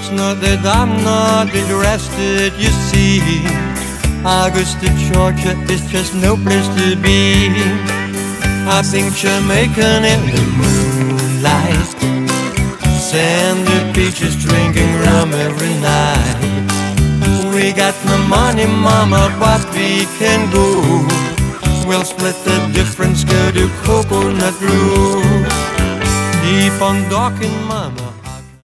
It's not that I'm not interested, you see. Augusta, Georgia is just no place to be. I think Jamaican in the moonlight, sandy beaches drinking rum every night. We got no money, mama, but we can go. We'll split the difference, go to Coconut Grove. Keep on docking, mama.